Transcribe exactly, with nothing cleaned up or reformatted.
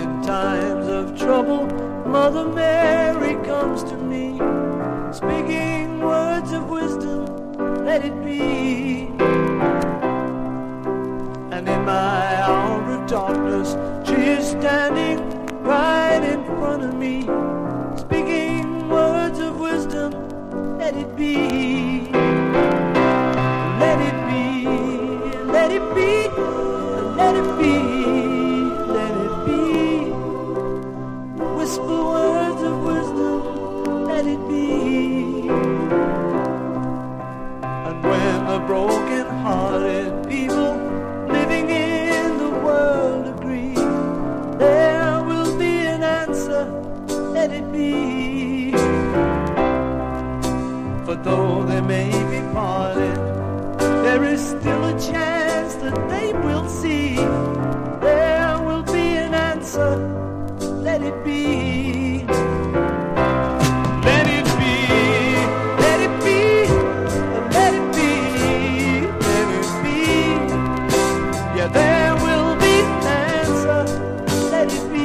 in times of trouble, Mother Mary comes to me, speaking words of wisdom, let it be. And in my hour of darkness, she is standing right in front of me, speaking words of wisdom, let it be. Let it be, let it be, let it be, let it be. Whisper words of wisdom, let it be. And when the broken-hearted people living in the world agree, there will be an answer, let it be. For though they may be parted, there is still a chance that they will see. There will be an answer, let it be.